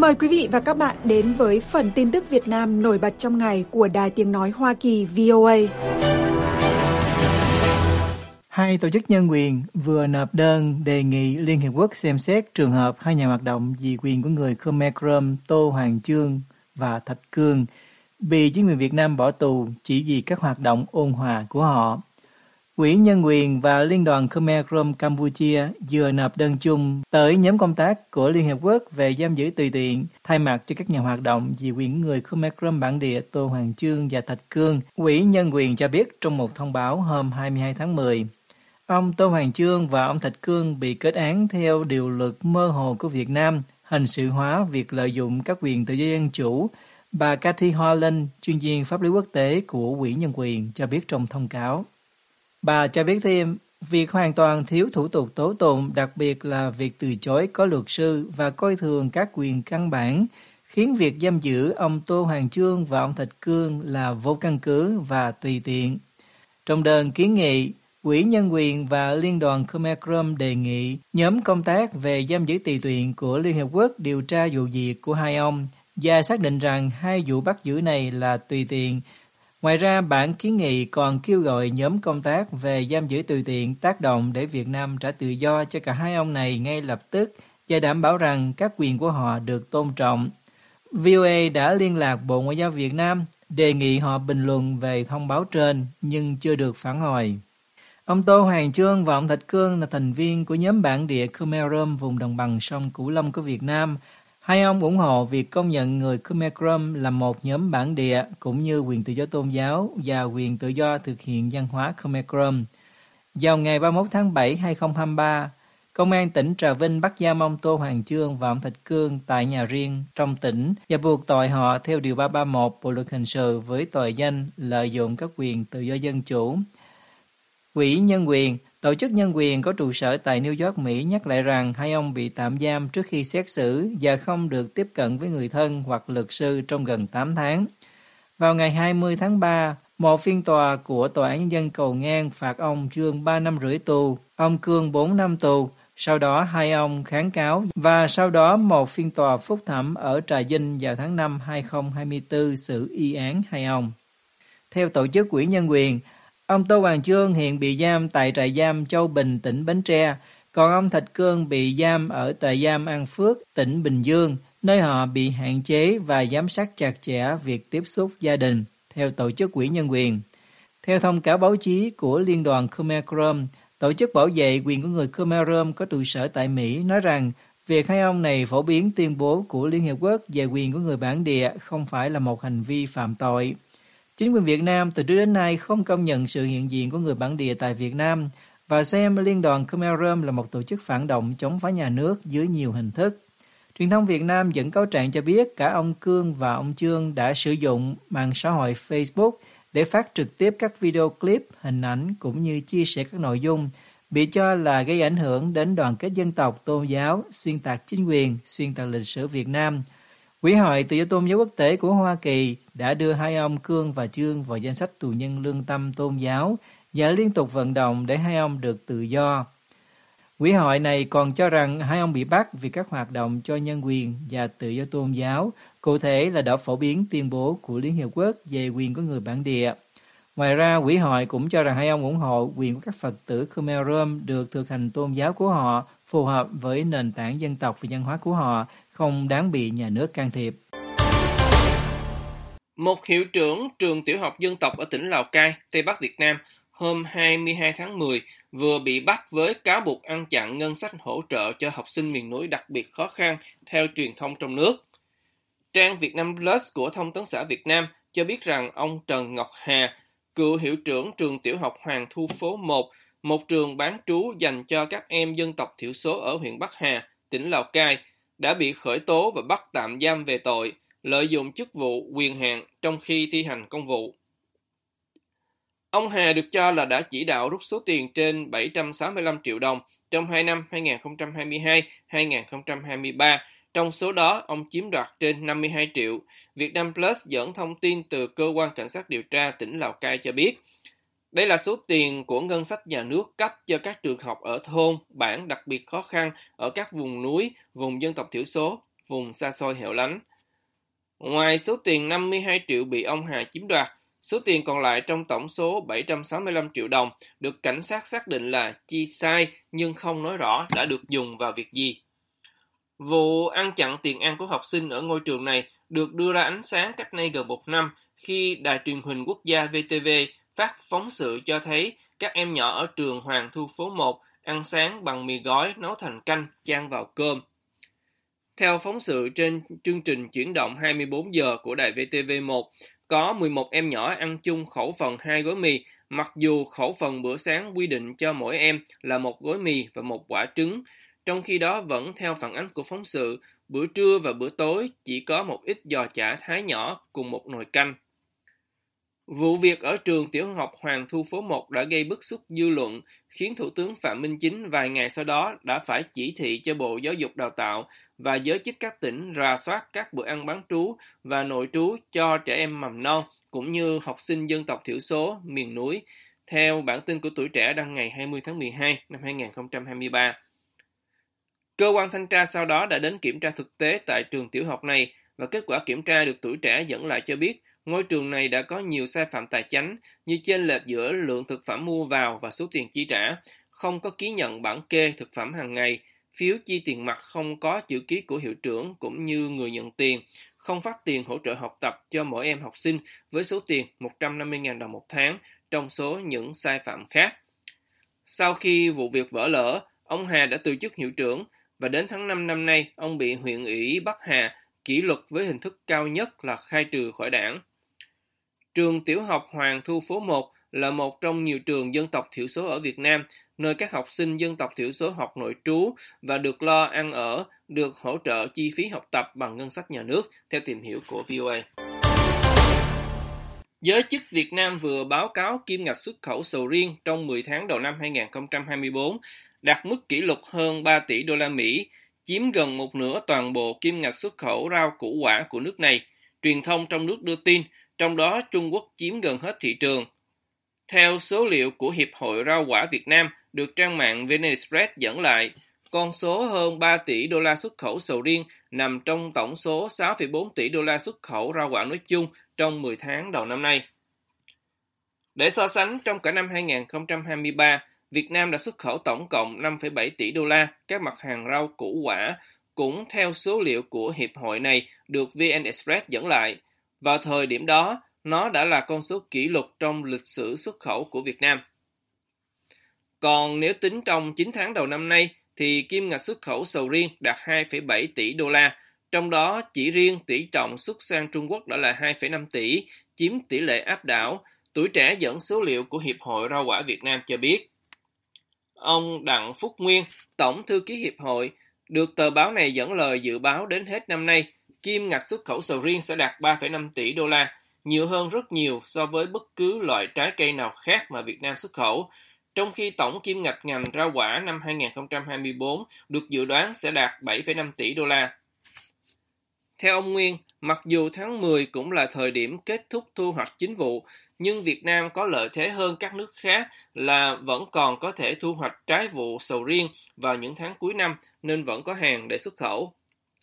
Mời quý vị và các bạn đến với phần tin tức Việt Nam nổi bật trong ngày của Đài Tiếng Nói Hoa Kỳ VOA. Hai tổ chức nhân quyền vừa nộp đơn đề nghị Liên Hiệp Quốc xem xét trường hợp hai nhà hoạt động vì quyền của người Khmer Krom Tô Hoàng Chương và Thạch Cương bị chính quyền Việt Nam bỏ tù chỉ vì các hoạt động ôn hòa của họ. Quỹ Nhân quyền và Liên đoàn Khmer Krom Campuchia vừa nộp đơn chung tới nhóm công tác của Liên Hiệp Quốc về giam giữ tùy tiện thay mặt cho các nhà hoạt động vì quyền người Khmer Krom bản địa Tô Hoàng Chương và Thạch Cương. Quỹ Nhân quyền cho biết trong một thông báo hôm 22 tháng 10, ông Tô Hoàng Chương và ông Thạch Cương bị kết án theo điều luật mơ hồ của Việt Nam, hình sự hóa việc lợi dụng các quyền tự do dân chủ. Bà Cathy Holland, chuyên viên pháp lý quốc tế của Quỹ Nhân quyền, cho biết trong thông cáo. Bà cho biết thêm, việc hoàn toàn thiếu thủ tục tố tụng, đặc biệt là việc từ chối có luật sư và coi thường các quyền căn bản, khiến việc giam giữ ông Tô Hoàng Chương và ông Thạch Cương là vô căn cứ và tùy tiện. Trong đơn kiến nghị, Quỹ Nhân quyền và Liên đoàn Khmer Krom đề nghị nhóm công tác về giam giữ tùy tiện của Liên Hiệp Quốc điều tra vụ việc của hai ông và xác định rằng hai vụ bắt giữ này là tùy tiện. Ngoài ra, bản kiến nghị còn kêu gọi nhóm công tác về giam giữ tùy tiện tác động để Việt Nam trả tự do cho cả hai ông này ngay lập tức và đảm bảo rằng các quyền của họ được tôn trọng. VOA đã liên lạc Bộ Ngoại giao Việt Nam đề nghị họ bình luận về thông báo trên nhưng chưa được phản hồi. Ông Tô Hoàng Chương và ông Thạch Cương là thành viên của nhóm bản địa Khmer Krom vùng đồng bằng sông Cửu Long của Việt Nam. Hai ông ủng hộ việc công nhận người Khmer Krom là một nhóm bản địa cũng như quyền tự do tôn giáo và quyền tự do thực hiện văn hóa Khmer Krom. Vào ngày 31 tháng 7, 2023, Công an tỉnh Trà Vinh bắt giam ông Tô Hoàng Chương và ông Thạch Cương tại nhà riêng trong tỉnh và buộc tội họ theo Điều 331 Bộ Luật Hình sự với tội danh lợi dụng các quyền tự do dân chủ. Quỹ Nhân quyền, tổ chức nhân quyền có trụ sở tại New York, Mỹ nhắc lại rằng hai ông bị tạm giam trước khi xét xử và không được tiếp cận với người thân hoặc luật sư trong gần 8 tháng. Vào ngày 20 tháng 3, một phiên tòa của Tòa án Nhân dân Cầu Ngang phạt ông Chương 3 năm rưỡi tù, ông Cương 4 năm tù. Sau đó hai ông kháng cáo và sau đó một phiên tòa phúc thẩm ở Trà Vinh vào tháng 5 2024 xử y án hai ông. Theo tổ chức Quỹ Nhân quyền, ông Tô Hoàng Chương hiện bị giam tại trại giam Châu Bình, tỉnh Bến Tre, còn ông Thạch Cương bị giam ở trại giam An Phước, tỉnh Bình Dương, nơi họ bị hạn chế và giám sát chặt chẽ việc tiếp xúc gia đình, theo tổ chức Quỹ Nhân quyền. Theo thông cáo báo chí của Liên đoàn Khmer Krom, tổ chức bảo vệ quyền của người Khmer Krom có trụ sở tại Mỹ nói rằng việc hai ông này phổ biến tuyên bố của Liên Hiệp Quốc về quyền của người bản địa không phải là một hành vi phạm tội. Chính quyền Việt Nam từ trước đến nay không công nhận sự hiện diện của người bản địa tại Việt Nam và xem Liên đoàn Khmer Krom là một tổ chức phản động chống phá nhà nước dưới nhiều hình thức. Truyền thông Việt Nam dẫn cáo trạng cho biết cả ông Cương và ông Chương đã sử dụng mạng xã hội Facebook để phát trực tiếp các video clip, hình ảnh cũng như chia sẻ các nội dung bị cho là gây ảnh hưởng đến đoàn kết dân tộc, tôn giáo, xuyên tạc chính quyền, xuyên tạc lịch sử Việt Nam. Quỹ hội Tự do Tôn giáo Quốc tế của Hoa Kỳ đã đưa hai ông Cương và Chương vào danh sách tù nhân lương tâm tôn giáo và liên tục vận động để hai ông được tự do. Quỹ hội này còn cho rằng hai ông bị bắt vì các hoạt động cho nhân quyền và tự do tôn giáo, cụ thể là đã phổ biến tuyên bố của Liên Hiệp Quốc về quyền của người bản địa. Ngoài ra, quỹ hội cũng cho rằng hai ông ủng hộ quyền của các Phật tử Khmer Krom được thực hành tôn giáo của họ phù hợp với nền tảng dân tộc và văn hóa của họ, không đáng bị nhà nước can thiệp. Một hiệu trưởng trường tiểu học dân tộc ở tỉnh Lào Cai, Tây Bắc Việt Nam, hôm 22 tháng 10 vừa bị bắt với cáo buộc ăn chặn ngân sách hỗ trợ cho học sinh miền núi đặc biệt khó khăn theo truyền thông trong nước. Trang Vietnam Plus của Thông tấn xã Việt Nam cho biết rằng ông Trần Ngọc Hà, cựu hiệu trưởng trường tiểu học Hoàng Thu Phố 1, một trường bán trú dành cho các em dân tộc thiểu số ở huyện Bắc Hà, tỉnh Lào Cai, đã bị khởi tố và bắt tạm giam về tội lợi dụng chức vụ quyền hạn trong khi thi hành công vụ. Ông Hà được cho là đã chỉ đạo rút số tiền trên 765 triệu đồng trong 2 năm 2022-2023. Trong số đó, ông chiếm đoạt trên 52 triệu. Vietnam Plus dẫn thông tin từ Cơ quan Cảnh sát điều tra tỉnh Lào Cai cho biết, đây là số tiền của ngân sách nhà nước cấp cho các trường học ở thôn, bản đặc biệt khó khăn ở các vùng núi, vùng dân tộc thiểu số, vùng xa xôi hẻo lánh. Ngoài số tiền 52 triệu bị ông Hà chiếm đoạt, số tiền còn lại trong tổng số 765 triệu đồng được cảnh sát xác định là chi sai nhưng không nói rõ đã được dùng vào việc gì. Vụ ăn chặn tiền ăn của học sinh ở ngôi trường này được đưa ra ánh sáng cách nay gần một năm khi Đài truyền hình quốc gia VTV phát phóng sự cho thấy các em nhỏ ở trường Hoàng Thu phố 1 ăn sáng bằng mì gói nấu thành canh chan vào cơm. Theo phóng sự trên chương trình chuyển động 24 giờ của đài VTV1, có 11 em nhỏ ăn chung khẩu phần 2 gói mì, mặc dù khẩu phần bữa sáng quy định cho mỗi em là 1 gói mì và 1 quả trứng. Trong khi đó vẫn theo phản ánh của phóng sự, bữa trưa và bữa tối chỉ có một ít giò chả thái nhỏ cùng một nồi canh. Vụ việc ở trường tiểu học Hoàng Thu phố 1 đã gây bức xúc dư luận, khiến Thủ tướng Phạm Minh Chính vài ngày sau đó đã phải chỉ thị cho Bộ Giáo dục Đào tạo và giới chức các tỉnh rà soát các bữa ăn bán trú và nội trú cho trẻ em mầm non cũng như học sinh dân tộc thiểu số miền núi, theo bản tin của Tuổi Trẻ đăng ngày 20 tháng 12 năm 2023. Cơ quan thanh tra sau đó đã đến kiểm tra thực tế tại trường tiểu học này và kết quả kiểm tra được Tuổi Trẻ dẫn lại cho biết ngôi trường này đã có nhiều sai phạm tài chánh như chênh lệch giữa lượng thực phẩm mua vào và số tiền chi trả, không có ký nhận bản kê thực phẩm hàng ngày, phiếu chi tiền mặt không có chữ ký của hiệu trưởng cũng như người nhận tiền, không phát tiền hỗ trợ học tập cho mỗi em học sinh với số tiền 150.000 đồng một tháng trong số những sai phạm khác. Sau khi vụ việc vỡ lở, ông Hà đã từ chức hiệu trưởng và đến tháng 5 năm nay, ông bị huyện ủy Bắc Hà kỷ luật với hình thức cao nhất là khai trừ khỏi đảng. Trường tiểu học Hoàng Thu phố 1 là một trong nhiều trường dân tộc thiểu số ở Việt Nam, nơi các học sinh dân tộc thiểu số học nội trú và được lo ăn ở, được hỗ trợ chi phí học tập bằng ngân sách nhà nước, theo tìm hiểu của VOA. Giới chức Việt Nam vừa báo cáo kim ngạch xuất khẩu sầu riêng trong 10 tháng đầu năm 2024 đạt mức kỷ lục hơn 3 tỷ đô la Mỹ, chiếm gần một nửa toàn bộ kim ngạch xuất khẩu rau củ quả của nước này. Truyền thông trong nước đưa tin, trong đó Trung Quốc chiếm gần hết thị trường. Theo số liệu của Hiệp hội Rau quả Việt Nam được trang mạng VnExpress dẫn lại, con số hơn 3 tỷ đô la xuất khẩu sầu riêng nằm trong tổng số 6,4 tỷ đô la xuất khẩu rau quả nói chung trong 10 tháng đầu năm nay. Để so sánh, trong cả năm 2023, Việt Nam đã xuất khẩu tổng cộng 5,7 tỷ đô la các mặt hàng rau củ quả, cũng theo số liệu của Hiệp hội này được VnExpress dẫn lại. Vào thời điểm đó, nó đã là con số kỷ lục trong lịch sử xuất khẩu của Việt Nam. Còn nếu tính trong 9 tháng đầu năm nay, thì kim ngạch xuất khẩu sầu riêng đạt 2,7 tỷ đô la, trong đó chỉ riêng tỷ trọng xuất sang Trung Quốc đã là 2,5 tỷ, chiếm tỷ lệ áp đảo. Tuổi Trẻ dẫn số liệu của Hiệp hội Rau quả Việt Nam cho biết. Ông Đặng Phúc Nguyên, Tổng thư ký Hiệp hội, được tờ báo này dẫn lời dự báo đến hết năm nay, kim ngạch xuất khẩu sầu riêng sẽ đạt 3,5 tỷ đô la, nhiều hơn rất nhiều so với bất cứ loại trái cây nào khác mà Việt Nam xuất khẩu, trong khi tổng kim ngạch ngành rau quả năm 2024 được dự đoán sẽ đạt 7,5 tỷ đô la. Theo ông Nguyên, mặc dù tháng 10 cũng là thời điểm kết thúc thu hoạch chính vụ, nhưng Việt Nam có lợi thế hơn các nước khác là vẫn còn có thể thu hoạch trái vụ sầu riêng vào những tháng cuối năm nên vẫn có hàng để xuất khẩu.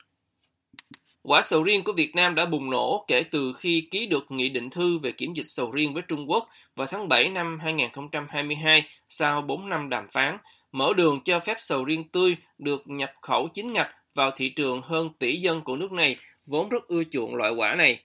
Quả sầu riêng của Việt Nam đã bùng nổ kể từ khi ký được nghị định thư về kiểm dịch sầu riêng với Trung Quốc vào tháng 7 năm 2022 sau 4 năm đàm phán, mở đường cho phép sầu riêng tươi được nhập khẩu chính ngạch vào thị trường hơn tỷ dân của nước này, vốn rất ưa chuộng loại quả này.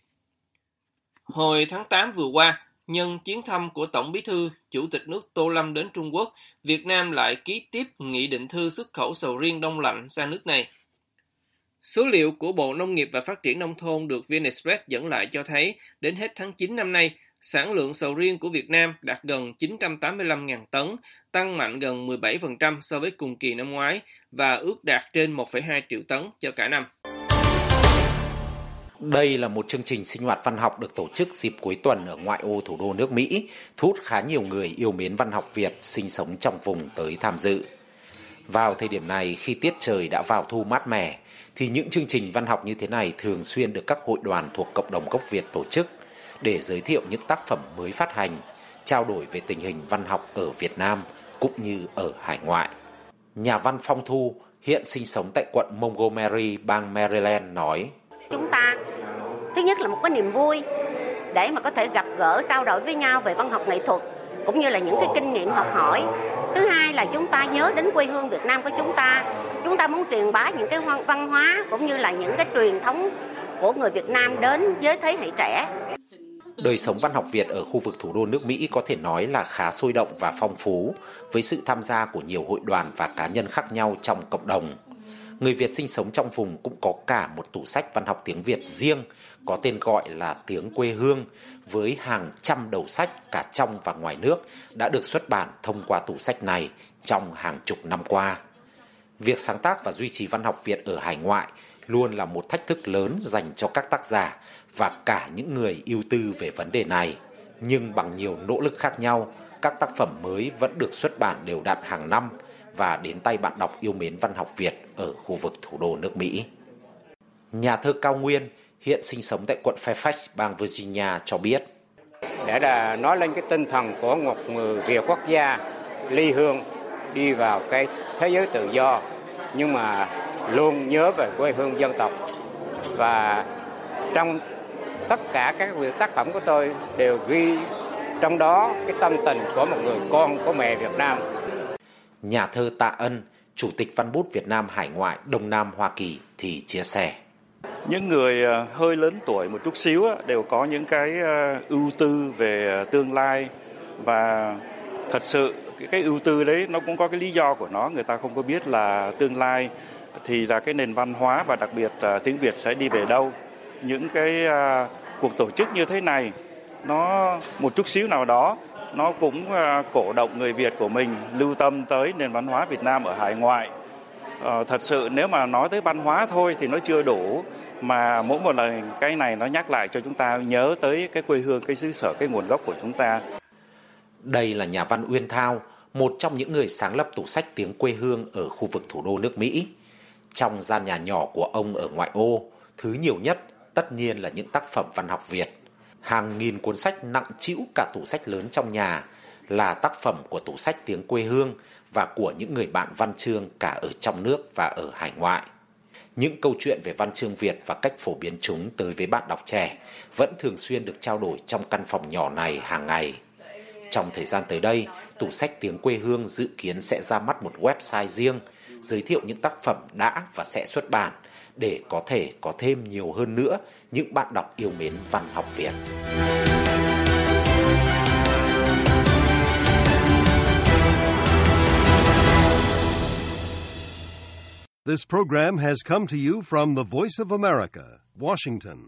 Hồi tháng 8 vừa qua, nhân chuyến thăm của Tổng Bí thư, Chủ tịch nước Tô Lâm đến Trung Quốc, Việt Nam lại ký tiếp nghị định thư xuất khẩu sầu riêng đông lạnh sang nước này. Số liệu của Bộ Nông nghiệp và Phát triển Nông thôn được VnExpress dẫn lại cho thấy, đến hết tháng 9 năm nay, sản lượng sầu riêng của Việt Nam đạt gần 985.000 tấn, tăng mạnh gần 17% so với cùng kỳ năm ngoái và ước đạt trên 1,2 triệu tấn cho cả năm. Đây là một chương trình sinh hoạt văn học được tổ chức dịp cuối tuần ở ngoại ô thủ đô nước Mỹ, thu hút khá nhiều người yêu mến văn học Việt sinh sống trong vùng tới tham dự. Vào thời điểm này, khi tiết trời đã vào thu mát mẻ, thì những chương trình văn học như thế này thường xuyên được các hội đoàn thuộc cộng đồng gốc Việt tổ chức để giới thiệu những tác phẩm mới phát hành, trao đổi về tình hình văn học ở Việt Nam cũng như ở hải ngoại. Nhà văn Phong Thu, hiện sinh sống tại quận Montgomery, bang Maryland nói: Chúng ta thứ nhất là một cái niềm vui để mà có thể gặp gỡ, trao đổi với nhau về văn học nghệ thuật cũng như là những cái kinh nghiệm học hỏi. Thứ hai là chúng ta nhớ đến quê hương Việt Nam của chúng ta. Chúng ta muốn truyền bá những cái văn hóa cũng như là những cái truyền thống của người Việt Nam đến với thế hệ trẻ. Đời sống văn học Việt ở khu vực thủ đô nước Mỹ có thể nói là khá sôi động và phong phú, với sự tham gia của nhiều hội đoàn và cá nhân khác nhau trong cộng đồng. Người Việt sinh sống trong vùng cũng có cả một tủ sách văn học tiếng Việt riêng, có tên gọi là Tiếng Quê Hương, với hàng trăm đầu sách cả trong và ngoài nước đã được xuất bản thông qua tủ sách này trong hàng chục năm qua. Việc sáng tác và duy trì văn học Việt ở hải ngoại luôn là một thách thức lớn dành cho các tác giả và cả những người ưu tư về vấn đề này. Nhưng bằng nhiều nỗ lực khác nhau, các tác phẩm mới vẫn được xuất bản đều đặn hàng năm và đến tay bạn đọc yêu mến văn học Việt ở khu vực thủ đô nước Mỹ. Nhà thơ Cao Nguyên, hiện sinh sống tại quận Fairfax, bang Virginia cho biết: Để là nói lên cái tinh thần của một người Việt quốc gia ly hương đi vào cái thế giới tự do, nhưng mà luôn nhớ về quê hương dân tộc. Và trong tất cả các tác phẩm của tôi đều ghi trong đó cái tâm tình của một người con của mẹ Việt Nam. Nhà thơ Tạ Ân, Chủ tịch Văn bút Việt Nam hải ngoại Đông Nam Hoa Kỳ thì chia sẻ: Những người hơi lớn tuổi một chút xíu đều có những cái ưu tư về tương lai, và thật sự cái ưu tư đấy nó cũng có cái lý do của nó. Người ta không có biết là tương lai thì là cái nền văn hóa và đặc biệt tiếng Việt sẽ đi về đâu. Những cái cuộc tổ chức như thế này, nó một chút xíu nào đó nó cũng cổ động người Việt của mình lưu tâm tới nền văn hóa Việt Nam ở hải ngoại. Thật sự nếu mà nói tới văn hóa thôi thì nó chưa đủ, mà mỗi một lần cái này nó nhắc lại cho chúng ta nhớ tới cái quê hương, cái xứ sở, cái nguồn gốc của chúng ta. Đây là nhà văn Uyên Thao, một trong những người sáng lập tủ sách Tiếng Quê Hương ở khu vực thủ đô nước Mỹ. Trong gian nhà nhỏ của ông ở ngoại ô, thứ nhiều nhất tất nhiên là những tác phẩm văn học Việt. Hàng nghìn cuốn sách nặng trĩu cả tủ sách lớn trong nhà là tác phẩm của tủ sách Tiếng Quê Hương và của những người bạn văn chương cả ở trong nước và ở hải ngoại. Những câu chuyện về văn chương Việt và cách phổ biến chúng tới với bạn đọc trẻ vẫn thường xuyên được trao đổi trong căn phòng nhỏ này hàng ngày. Trong thời gian tới đây, tủ sách Tiếng Quê Hương dự kiến sẽ ra mắt một website riêng, giới thiệu những tác phẩm đã và sẽ xuất bản để có thể có thêm nhiều hơn nữa những bạn đọc yêu mến văn học Việt. This program has come to you from the Voice of America, Washington.